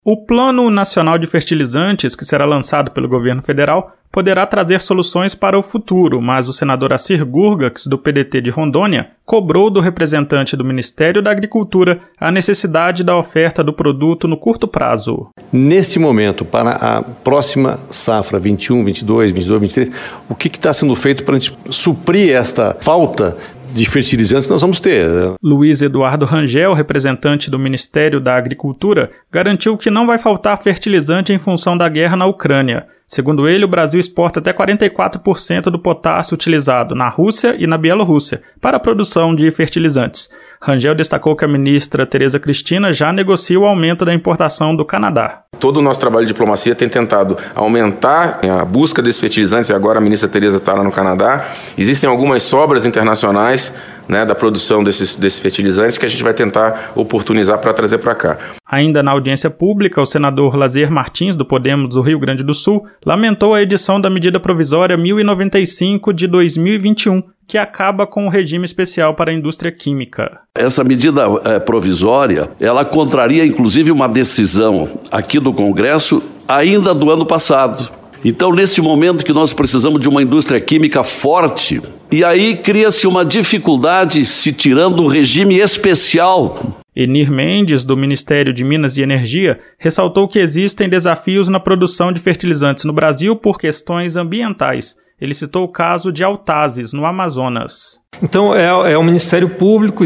O Plano Nacional de Fertilizantes, que será lançado pelo governo federal, poderá trazer soluções para o futuro, mas o senador Assir Gurgax, do PDT de Rondônia, cobrou do representante do Ministério da Agricultura a necessidade da oferta do produto no curto prazo. Nesse momento, para a próxima safra 21, 22, 23, o que está sendo feito para a gente suprir esta falta de fertilizantes que nós vamos ter? Luiz Eduardo Rangel, representante do Ministério da Agricultura, garantiu que não vai faltar fertilizante em função da guerra na Ucrânia. Segundo ele, o Brasil exporta até 44% do potássio utilizado na Rússia e na Bielorrússia para a produção de fertilizantes. Rangel destacou que a ministra Tereza Cristina já negocia o aumento da importação do Canadá. Todo o nosso trabalho de diplomacia tem tentado aumentar a busca desses fertilizantes, e agora a ministra Tereza está lá no Canadá. Existem algumas sobras internacionais, da produção desses fertilizantes que a gente vai tentar oportunizar para trazer para cá. Ainda na audiência pública, o senador Lazier Martins, do Podemos do Rio Grande do Sul, lamentou a edição da medida provisória 1095 de 2021, que acaba com o regime especial para a indústria química. Essa medida provisória, ela contraria inclusive uma decisão aqui do Congresso ainda do ano passado. Então, nesse momento que nós precisamos de uma indústria química forte, e aí cria-se uma dificuldade se tirando o regime especial. Enir Mendes, do Ministério de Minas e Energia, ressaltou que existem desafios na produção de fertilizantes no Brasil por questões ambientais. Ele citou o caso de Altazes, no Amazonas. Então, é o Ministério Público,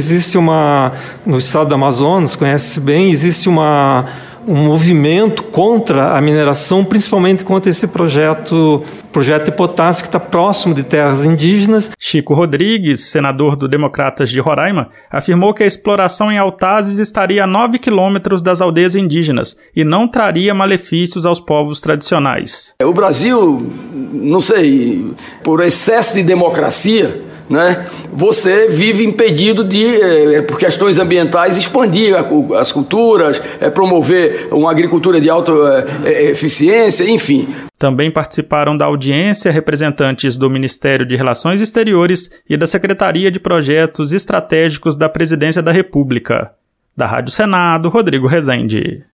no estado do Amazonas, conhece bem, existe um movimento contra a mineração, principalmente contra esse projeto de potássio que está próximo de terras indígenas. Chico Rodrigues, senador do Democratas de Roraima, afirmou que a exploração em Altazes estaria a 9 quilômetros das aldeias indígenas e não traria malefícios aos povos tradicionais. O Brasil, não sei, por excesso de democracia, você vive impedido de, por questões ambientais, expandir as culturas, promover uma agricultura de alta eficiência, enfim. Também participaram da audiência representantes do Ministério de Relações Exteriores e da Secretaria de Projetos Estratégicos da Presidência da República. Da Rádio Senado, Rodrigo Rezende.